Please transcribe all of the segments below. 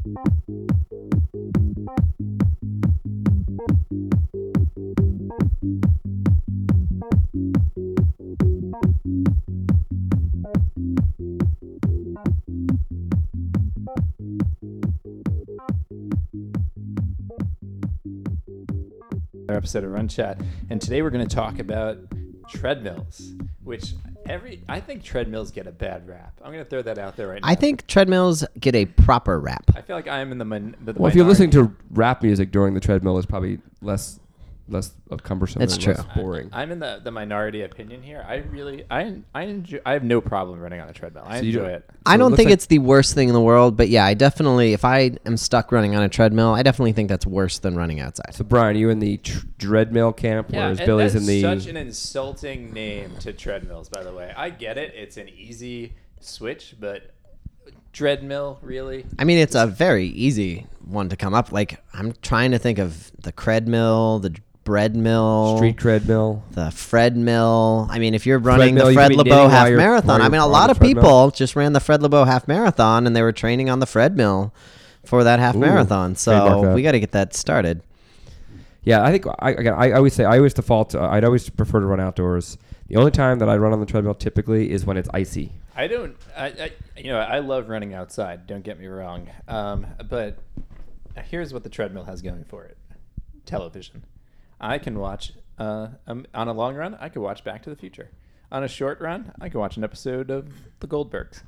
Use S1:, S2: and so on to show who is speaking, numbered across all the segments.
S1: Episode of Run Chat, and today we're going to talk about treadmills, which I think treadmills get a bad rap. I'm going to throw that out there right now.
S2: I think treadmills get a proper rap.
S1: I feel like I am in the minority.
S3: Well, if you're listening to rap music during the treadmill, it's probably less cumbersome.
S2: It's
S3: and
S2: true.
S3: Less boring.
S1: I'm in the minority opinion here. I enjoy. I have no problem running on a treadmill. I enjoy it.
S2: I
S3: So
S2: don't
S3: it
S2: think
S3: looks
S2: it's the worst thing in the world, but yeah, I definitely, if I am stuck running on a treadmill, I definitely think that's worse than running outside.
S3: So Brian, you in the treadmill camp, whereas
S1: and
S3: Billy's
S1: that's
S3: in the.
S1: such an insulting name to treadmills. By the way, I get it. It's an easy switch, but treadmill, really?
S2: I mean, it's a very easy one to come up. Like, I'm trying to think of the cred mill, the bread mill,
S3: Street treadmill.
S2: the Fred mill. I mean, if you're running
S3: mill,
S2: the
S3: you
S2: Fred
S3: could be
S2: LeBeau
S3: knitting
S2: half
S3: while
S2: marathon, I
S3: you're
S2: mean, a
S3: on
S2: lot
S3: the
S2: of
S3: treadmill.
S2: people just ran the Fred LeBeau half marathon and they were training on the Fred mill for that half marathon.
S3: trademark
S2: So
S3: that.
S2: we got to get that started.
S3: Yeah, I think I always default. I'd always prefer to run outdoors. The only time that I run on the treadmill typically is when it's icy.
S1: I don't. I love running outside. Don't get me wrong. But here's what the treadmill has going for it: television. I can watch on a long run. I could watch Back to the Future. On a short run, I could watch an episode of The Goldbergs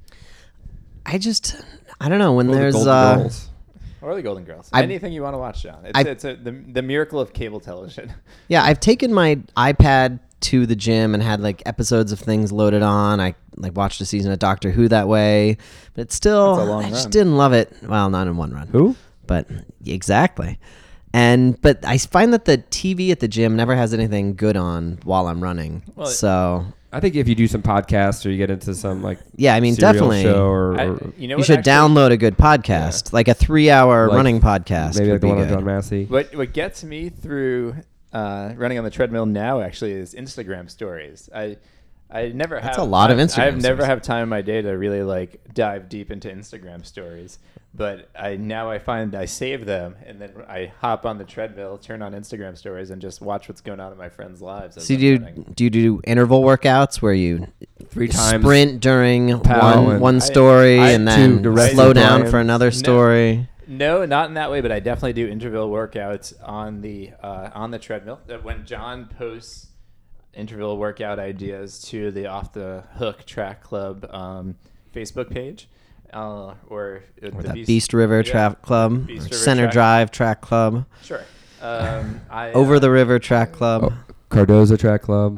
S2: I don't know when
S3: Or the
S2: there's
S3: Golden Girls.
S1: or The Golden Girls.
S2: I've-
S1: Anything you want to watch, John.
S2: I've-
S1: It's the miracle of cable television.
S2: Yeah, I've taken my iPad to the gym and had like episodes of things loaded on. I like watched a season of Doctor Who that way, but it's still,
S1: That's a long
S2: I just
S1: run.
S2: didn't love it. Well, not in one run.
S3: Who?
S2: But exactly. But I find that the TV at the gym never has anything good on while I'm running.
S1: Well,
S2: So
S3: I think if you do some podcasts or you get into some like
S2: yeah, I mean,
S3: serial
S2: definitely.
S3: show or
S1: You know
S2: You
S1: what
S2: should
S1: actually-
S2: download a good podcast, like a 3-hour
S3: Like,
S2: running podcast.
S3: maybe
S2: would
S3: like the
S2: be
S3: one with
S2: good.
S3: John Massey.
S1: What gets me through running on the treadmill now actually is Instagram stories. I never have.
S2: That's a lot of Instagram
S1: I've never
S2: stories.
S1: have time in my day to really like dive deep into Instagram stories. But I find I save them and then I hop on the treadmill, turn on Instagram stories, and just watch what's going on in my friends' lives. as
S2: So
S1: I'm
S2: do
S1: running.
S2: you do interval workouts where you
S3: 3 times
S2: sprint during
S3: Powell and-
S2: one story
S1: I-
S2: and
S3: two
S2: then
S3: direct
S2: slow
S3: to
S2: down
S3: Brian.
S2: for another story?
S1: No, not in that way, but I definitely do interval workouts on the treadmill. When John posts interval workout ideas to the Off the Hook Track Club Facebook page, or
S2: Or
S1: the
S2: that Beast River Track Club,
S1: Beast
S2: or
S1: River
S2: Center
S1: Track-
S2: Drive Track Club,
S1: Sure.
S2: Over the River Track Club.
S3: Cardozo Track Club.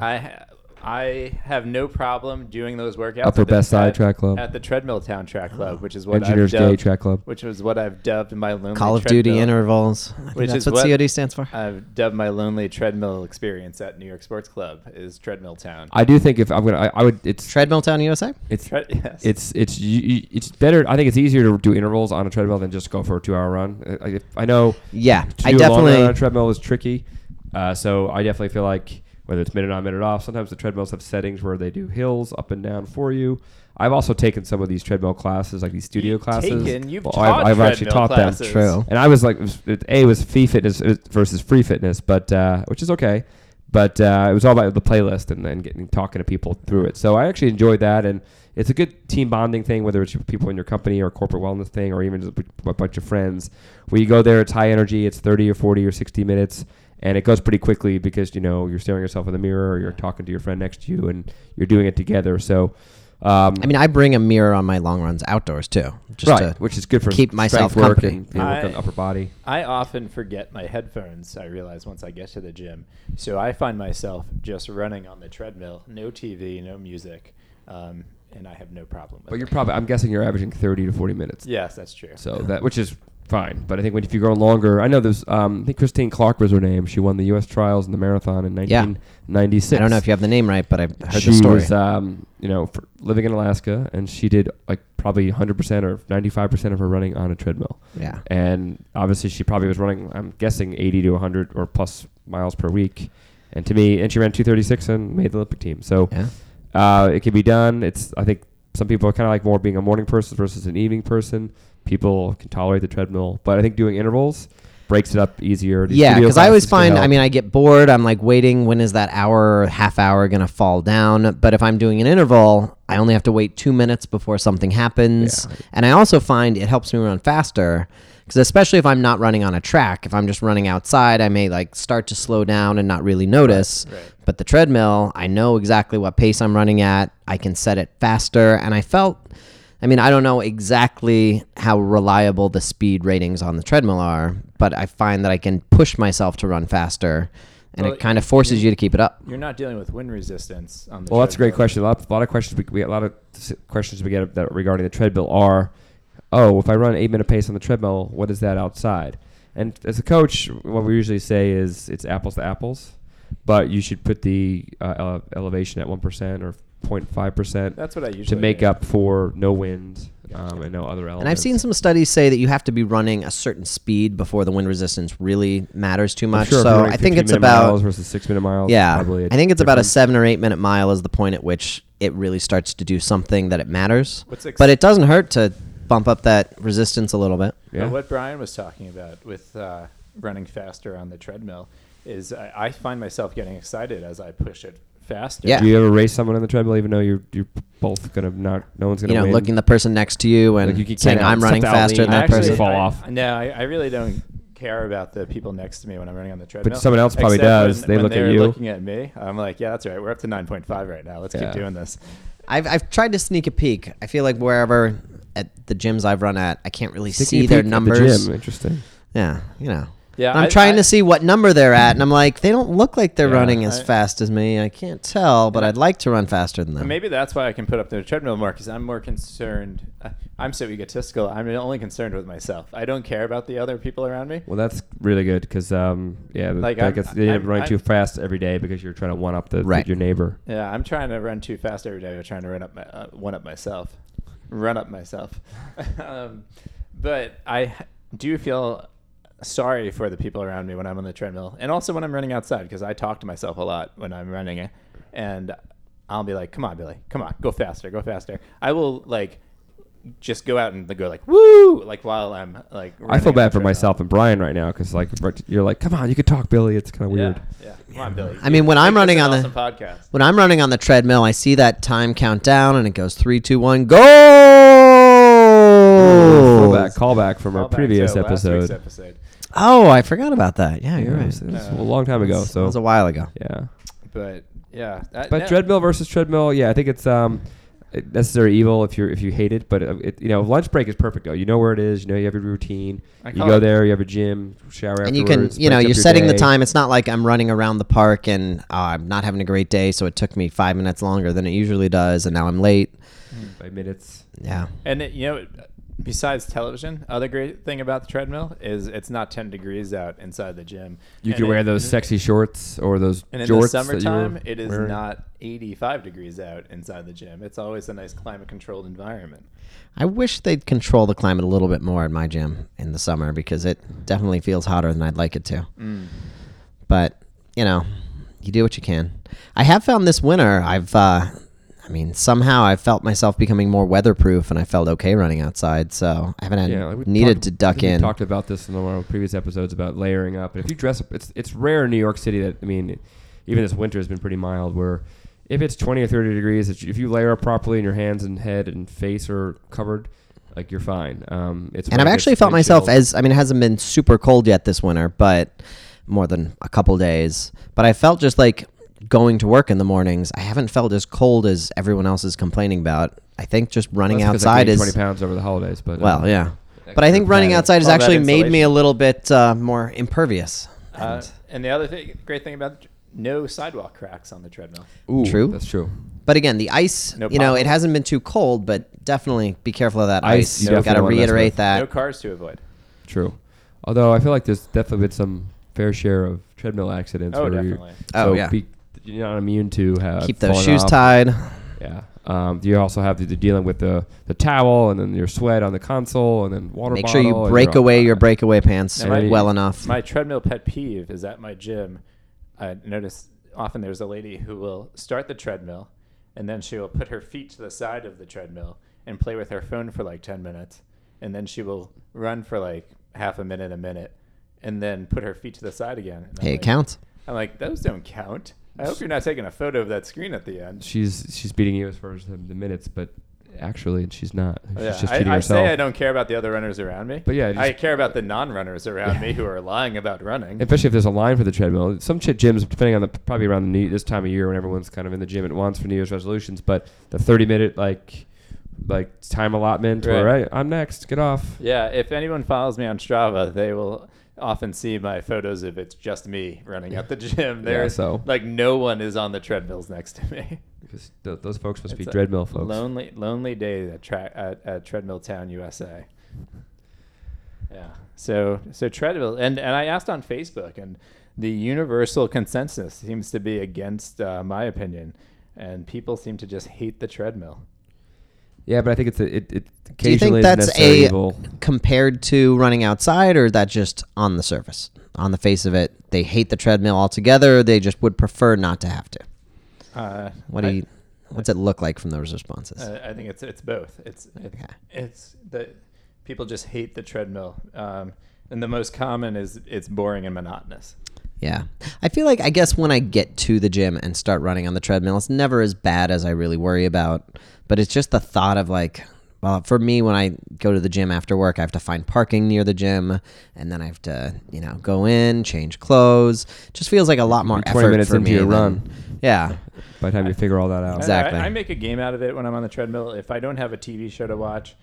S1: I have no problem doing those workouts.
S3: Upper
S1: at the-
S3: Best Side
S1: at-
S3: Track Club.
S1: At the Treadmill Town Track Club, which is what
S3: Engineers
S1: I've
S3: Gate
S1: dubbed,
S3: Track Club.
S1: which was what I've dubbed my lonely
S2: Call of Duty
S1: treadmill.
S2: intervals. I think
S1: Which
S2: that's
S1: is
S2: what
S1: what-
S2: COD stands for.
S1: I've dubbed my lonely treadmill experience at New York Sports Club is Treadmill Town.
S3: I do think if I'm gonna, I would. It's
S2: Treadmill Town, USA.
S3: it's
S1: Yes.
S3: it's better. I think it's easier to do intervals on a treadmill than just go for a 2-hour run. I know
S2: Yeah,
S3: to
S2: I
S3: do a long run on a
S2: definitely.
S3: treadmill is tricky. So I definitely feel like whether it's minute on, minute off, sometimes the treadmills have settings where they do hills up and down for you. I've also taken some of these treadmill classes, like these studio classes.
S1: You've
S3: Well,
S1: taught
S3: I've actually
S1: treadmill
S3: taught
S1: classes.
S3: them.
S2: True.
S3: And I was like, it was fee fitness versus free fitness, but which is okay. But it was all about the playlist and then talking to people through it. So I actually enjoyed that, and it's a good team bonding thing, whether it's people in your company or corporate wellness thing, or even just a bunch of friends. Where you go there, it's high energy, it's 30 or 40 or 60 minutes, and it goes pretty quickly because you're staring yourself in the mirror, or you're talking to your friend next to you, and you're doing it together. So.
S2: I mean, I bring a mirror on my long runs outdoors too, just to
S3: which is good for
S2: keep myself
S3: strength work
S2: company.
S3: and work on upper body.
S1: I often forget my headphones, I realize, once I get to the gym. So I find myself just running on the treadmill, no TV, no music, and I have no problem with
S3: But
S1: it.
S3: I'm guessing you're averaging 30 to 40 minutes.
S1: Yes, that's true.
S3: So which is fine. But I think if you go longer, I know there's, I think Christine Clark was her name. She won the U.S. trials in the marathon in 1996.
S2: I don't know if you have the name right, but I've heard
S3: She
S2: the story.
S3: was, living in Alaska, and she did like probably 100% or 95% of her running on a treadmill.
S2: Yeah.
S3: And obviously she probably was running, I'm guessing 80 to 100 or plus miles per week. And she ran 236 and made the Olympic team. So
S2: Yeah.
S3: it can be done. I think some people are kind of like more being a morning person versus an evening person. people can tolerate the treadmill, but I think doing intervals breaks it up easier. These
S2: Yeah,
S3: video
S2: because I always
S3: classes can
S2: find, I
S3: help.
S2: mean, I get bored. I'm like waiting. When is that hour or half hour going to fall down? But if I'm doing an interval, I only have to wait 2 minutes before something happens.
S3: Yeah.
S2: And I also find it helps me run faster because especially if I'm not running on a track, if I'm just running outside, I may like start to slow down and not really notice.
S1: Right.
S2: But the treadmill, I know exactly what pace I'm running at. I can set it faster. And I mean, I don't know exactly how reliable the speed ratings on the treadmill are, but I find that I can push myself to run faster, and
S1: Well,
S2: it kind of forces you to keep it up.
S1: You're not dealing with wind resistance on the
S3: Well, that's a great
S1: treadmill.
S3: question. A lot of questions we get. A lot of questions we get that regarding the treadmill are, oh, if I run 8-minute pace on the treadmill, what is that outside? And as a coach, what we usually say is it's apples to apples, but you should put the elevation at 1% or 0.5%
S1: That's what I usually
S3: to make
S1: do.
S3: up for no wind and no other elements.
S2: And I've seen some studies say that you have to be running a certain speed before the wind resistance really matters too much.
S3: Sure, if
S2: So
S3: you're running
S2: I think it's
S3: 15-minute
S2: about
S3: miles versus 6-minute miles.
S2: yeah,
S3: probably
S2: I think it's about a
S3: difference.
S2: 7 or 8 minute mile is the point at which it really starts to do something that it matters.
S1: What's
S2: But it doesn't hurt to bump up that resistance a little bit.
S3: Yeah.
S1: But what Brian was talking about with running faster on the treadmill is I find myself getting excited as I push it faster.
S2: Yeah.
S3: Do you ever race someone on the treadmill, even though you're both gonna not? No one's gonna
S2: You know,
S3: win.
S2: looking the person next to you and
S3: Like you
S2: saying,
S3: can't
S2: I'm running
S3: step out
S2: faster
S3: lean.
S2: than that
S3: Actually,
S2: person.
S3: fall off.
S1: No, I really don't care about the people next to me when I'm running on the treadmill.
S3: someone else probably
S1: Except
S3: does.
S1: When,
S3: They
S1: when
S3: look at
S1: they're
S3: you.
S1: looking at me. I'm like, yeah, that's right. We're up to 9.5 right now. Let's
S3: Yeah.
S1: keep doing this.
S2: I've tried to sneak a peek. I feel like wherever at the gyms I've run at, I can't really
S3: Sneaky
S2: see their
S3: peek at the
S2: numbers.
S3: gym. Interesting.
S2: Yeah, you know.
S1: Yeah,
S2: I'm
S1: I-
S2: trying
S1: I-
S2: to see what number they're at, and I'm like, they don't look like they're
S3: Yeah,
S2: running as
S1: I-
S2: fast as me. I can't tell, but I'd like to run faster than them.
S1: And maybe that's why I can put up the treadmill more because I'm more concerned. I'm so egotistical. I'm only concerned with myself. I don't care about the other people around me.
S3: Well, that's really good because
S1: Like,
S3: that gets you
S1: I'm-
S3: running
S1: I'm-
S3: too fast every day because you're trying to one up
S2: Right.
S3: your neighbor.
S1: Yeah, I'm trying to run too fast every day. I'm trying to run up myself. But I do feel sorry for the people around me when I'm on the treadmill, and also when I'm running outside because I talk to myself a lot when I'm running, and I'll be like, "Come on, Billy, come on, go faster, go faster." I will like just go out and go like woo, like while I'm like.
S3: I
S1: running
S3: feel
S1: on the
S3: bad for
S1: treadmill.
S3: myself and Brian right now because like you're like, come on, you can talk, Billy. It's kind of weird.
S1: Yeah, come on, Billy.
S2: I mean, when I'm
S1: Make this
S2: running
S1: an
S2: on the-
S1: awesome podcast.
S2: When I'm running on the treadmill, I see that time count down, and it goes 3, 2, 1, go!
S3: Callback from our
S1: Callback
S3: previous
S1: to last week's
S3: episode.
S1: episode.
S2: Oh, I forgot about that. Yeah, you're
S3: Yeah,
S2: right.
S3: it was a long time ago.
S2: That
S3: So
S2: was a while ago.
S3: yeah.
S1: But yeah,
S3: But treadmill versus treadmill, yeah, I think it's necessary evil if you hate it. But lunch break is perfect though. You know where it is. You know you have your routine.
S1: I
S3: You
S1: call
S3: go
S1: it-
S3: there. You have a gym, shower
S2: And you
S3: afterwards.
S2: can,
S3: breaks up
S2: you're
S3: your
S2: setting the
S3: day.
S2: time. It's not like I'm running around the park and I'm not having a great day, so it took me 5 minutes longer than it usually does, and now I'm late.
S3: by minutes.
S2: Yeah.
S1: And besides television, other great thing about the treadmill is it's not 10 degrees out inside the gym.
S3: You
S1: And
S3: can wear
S1: it-
S3: those sexy shorts or those
S1: And in
S3: jorts
S1: the
S3: that you were
S1: summertime, it is
S3: wearing.
S1: not 85 degrees out inside the gym. It's always a nice climate-controlled environment.
S2: I wish they'd control the climate a little bit more in my gym in the summer because it definitely feels hotter than I'd like it to. But, you do what you can. I have found this winter, somehow I felt myself becoming more weatherproof and I felt okay running outside. So I haven't
S3: we
S2: needed to
S3: I
S2: duck
S3: think we
S2: in.
S3: talked about this in one of our previous episodes about layering up. And if you dress up, it's rare in New York City that, even this winter has been pretty mild where if it's 20 or 30 degrees, if you layer up properly and your hands and head and face are covered, like you're fine.
S2: And I've actually felt myself it hasn't been super cold yet this winter, but more than a couple days. But I felt just like going to work in the mornings. I haven't felt as cold as everyone else is complaining about. I think just running outside is
S3: 20 pounds over the holidays, but
S2: yeah. But I think running outside has
S1: All that
S2: actually made me
S1: insulation.
S2: a little bit more impervious.
S1: And the other great thing about no sidewalk cracks on the treadmill.
S3: Ooh,
S2: True.
S3: That's true.
S2: But again, the ice,
S1: No
S2: it
S1: potholes.
S2: hasn't been too cold, but definitely be careful of that
S3: Ice,
S2: ice.
S3: you
S2: Got to
S3: definitely wanna mess
S2: reiterate
S3: with.
S2: that.
S1: No cars to avoid.
S3: True. Although I feel like there's definitely been some fair share of treadmill accidents.
S1: Oh,
S3: where
S1: definitely.
S2: Oh, yeah.
S3: You're not immune to have
S2: Keep those
S3: falling
S2: shoes
S3: off.
S2: tied.
S3: Yeah. You also have to dealing with the towel and then your sweat on the console and then water
S2: Make
S3: bottle.
S2: sure you
S3: and
S2: break
S3: you're all-
S2: away your breakaway pants
S1: Now, my-
S2: well enough.
S1: My treadmill pet peeve is at my gym. I notice often there's a lady who will start the treadmill and then she will put her feet to the side of the treadmill and play with her phone for like 10 minutes. and then she will run for like half a minute, and then put her feet to the side again. And
S2: Hey, it counts.
S1: I'm like, those don't count. I hope you're not taking a photo of that screen at the end.
S3: She's beating you as far as the minutes, but actually she's not. She's
S1: Yeah,
S3: just cheating
S1: I
S3: herself.
S1: say I don't care about the other runners around me,
S3: But yeah,
S1: I
S3: just-
S1: care about the non-runners around me who are lying about running.
S3: Especially if there's a line for the treadmill. Some gyms, depending on probably around this time of year when everyone's kind of in the gym at once for New Year's resolutions, but the 30-minute like time allotment where
S1: Right.
S3: I'm next, get off.
S1: Yeah, if anyone follows me on Strava, they will often see my photos of it's just me running at the gym. There's
S3: so-
S1: like no one is on the treadmills next to me.
S3: Because those folks must be
S1: It's a
S3: treadmill folks.
S1: Lonely day at Treadmill Town, USA. Yeah. So treadmill, and I asked on Facebook, and the universal consensus seems to be against my opinion, and people seem to just hate the treadmill.
S3: Yeah, but I think it
S2: Do you
S3: occasionally
S2: think
S3: is
S2: that's
S3: necessarily evil.
S2: compared to running outside, or is that just on the surface? On the face of it, they hate the treadmill altogether, or they just would prefer not to have to? What's it look like from those responses?
S1: I think it's both. It's the people just hate the treadmill, and the most common is it's boring and monotonous.
S2: Yeah. I feel like, I guess when I get to the gym and start running on the treadmill, it's never as bad as I really worry about. But it's just the thought of like, well, for me, when I go to the gym after work, I have to find parking near the gym, and then I have to, go in, change clothes. Just feels like a lot more
S3: 20
S2: effort
S3: minutes
S2: for
S3: into
S2: me
S3: your
S2: than-
S3: run.
S2: Yeah.
S3: By the time you figure all that out.
S2: Exactly.
S1: I make a game out of it when I'm on the treadmill. If I don't have a TV show to watch,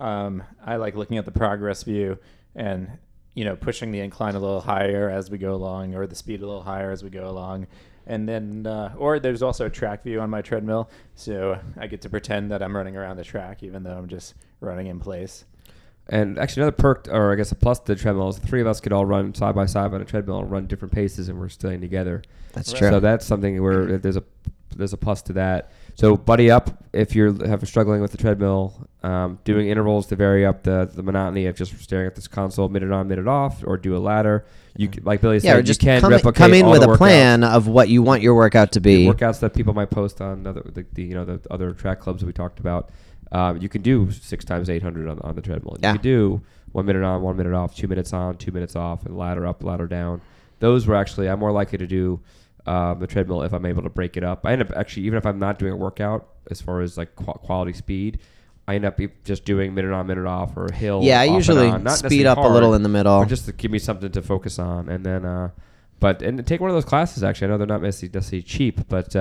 S1: I like looking at the progress view and pushing the incline a little higher as we go along, or the speed a little higher as we go along. And then, or there's also a track view on my treadmill, so I get to pretend that I'm running around the track, even though I'm just running in place.
S3: And actually, another perk, or I guess a plus to the treadmill, is the three of us could all run side by side on a treadmill and run different paces, and we're staying together.
S2: That's
S1: Right.
S2: true.
S3: So that's something where there's a plus to that. So buddy up if you're struggling with the treadmill, doing intervals to vary up the monotony of just staring at this console, minute on, minute off, or do a ladder. You like Billy said,
S2: or just
S3: you can
S2: come
S3: replicate
S2: in
S3: all
S2: with
S3: the
S2: a
S3: workouts.
S2: plan of what you want your workout to be.
S3: Workouts that people might post on the other track clubs that we talked about. You can do 6 times 800 on the treadmill.
S2: Yeah.
S3: You can do 1 minute on, 1 minute off, 2 minutes on, 2 minutes off, and ladder up, ladder down. Those were actually, I'm more likely to do the treadmill if I'm able to break it up. I end up actually, even if I'm not doing a workout as far as like quality speed, I end up just doing minute on, minute off, or a hill.
S2: Yeah, I
S3: off and
S2: usually
S3: on. Not
S2: speed
S3: necessarily
S2: up a
S3: hard,
S2: little in the middle.
S3: but just to give me something to focus on. And then, and take one of those classes, actually. I know they're not necessarily cheap, but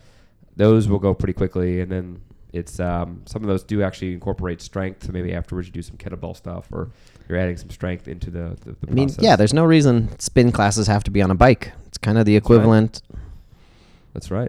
S3: those will go pretty quickly. And then it's some of those do actually incorporate strength. So maybe afterwards you do some kettlebell stuff, or you're adding some strength into the
S2: I mean,
S3: process.
S2: yeah, there's no reason spin classes have to be on a bike. It's kind of the equivalent.
S3: That's right.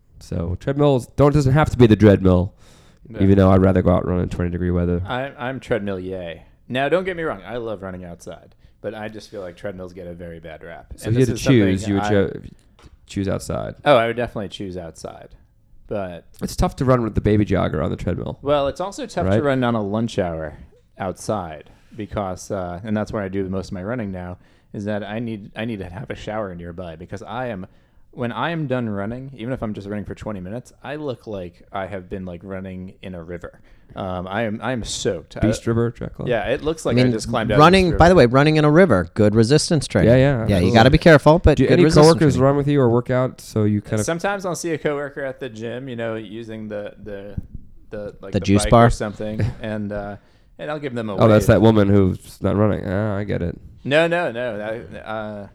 S3: So treadmills doesn't have to be the treadmill,
S1: No.
S3: even though I'd rather go out and run in 20-degree weather.
S1: I'm treadmill yay. Now, don't get me wrong. I love running outside, but I just feel like treadmills get a very bad rap.
S3: So
S1: And
S3: if you had
S1: this
S3: to
S1: is
S3: choose,
S1: something
S3: you would choose outside.
S1: Oh, I would definitely choose outside. But,
S3: It's tough to run with the baby jogger on the treadmill.
S1: well, it's also tough
S3: Right.
S1: to run on a lunch hour outside because, and that's where I do the most of my running now, is that I need to have a shower nearby because when I am done running, even if I'm just running for 20 minutes, I look like I have been like running in a river. I am soaked.
S3: Beast River Track Club.
S1: Yeah, it looks like
S2: I
S1: I
S2: mean,
S1: just climbed out.
S2: running, by the way, running in a river, good resistance training.
S3: Yeah, yeah,
S2: Yeah, you
S3: absolutely.
S2: got to be careful, but
S3: Do
S2: good
S3: any
S2: resistance
S3: coworkers
S2: training.
S3: run with you or work out so you kind of
S1: Sometimes I'll see a coworker at the gym, using the
S2: juice
S1: bike
S2: bar?
S1: or something, and I'll give them a
S3: Oh, that's
S1: wave.
S3: that woman who's not running. Ah, I get it.
S1: No. No,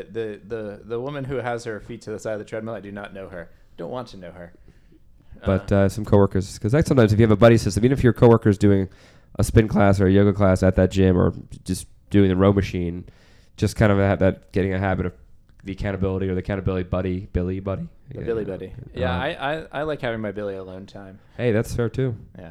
S1: the woman who has her feet to the side of the treadmill, I do not know her. Don't want to know her.
S3: But some coworkers, because sometimes if you have a buddy system, even if your coworker's doing a spin class or a yoga class at that gym or just doing the row machine, just kind of have that getting a habit of the accountability or the accountability buddy, Billy buddy.
S1: The Billy buddy. Yeah, I like having my Billy alone time.
S3: Hey, that's fair too.
S1: Yeah.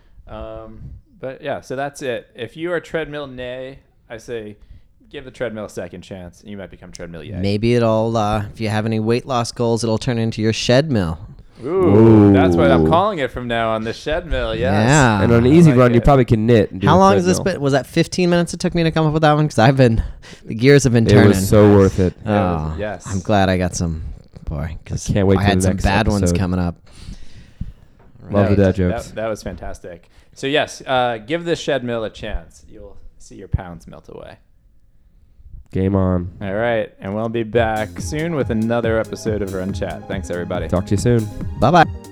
S1: But yeah, so that's it. If you are treadmill nay, I say give the treadmill a second chance, and you might become treadmill yay.
S2: Maybe it'll, if you have any weight loss goals, it'll turn into your shed mill.
S1: Ooh, that's what I'm
S3: Ooh.
S1: calling it from now on. The shed mill. Yes.
S2: Yeah.
S3: And on an
S1: I
S3: easy
S1: like
S3: run, you
S1: it.
S3: probably can knit. And do
S2: How
S3: a
S2: long has this
S3: treadmill.
S2: been? Was that 15 minutes it took me to come up with that one? Because the gears have been
S3: It
S2: turning.
S3: was so worth it.
S2: Oh,
S1: Yes.
S2: I'm glad I got some, because
S3: I can't wait
S2: I
S3: for
S2: had
S3: the
S2: some
S3: next
S2: bad ones
S3: episode.
S2: coming up.
S3: Love the dad jokes.
S1: That was fantastic. So yes, give the shed mill a chance. You'll see your pounds melt away.
S3: Game on.
S1: All right, and we'll be back soon with another episode of Run Chat. Thanks, everybody.
S3: Talk to you soon.
S2: Bye-bye.